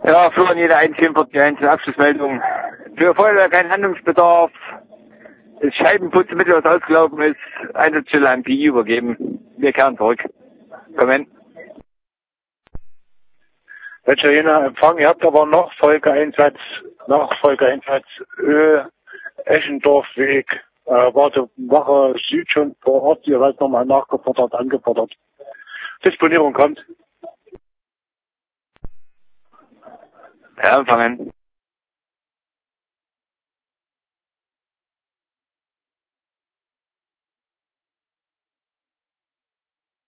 Ja, Florian, jeder 144 Abschlussmeldung. Für Feuerwehr kein Handlungsbedarf. Das Scheibenputzmittel, was ausgelaufen ist, Einsatzstelle an PI übergeben. Wir kehren zurück. Kommen. Italiener Empfang, ihr habt aber Nachfolgeeinsatz Öl, Eschendorfweg, Wache Süd schon vor Ort, ihr seid nochmal angefordert. Disponierung kommt. Ja, empfangen.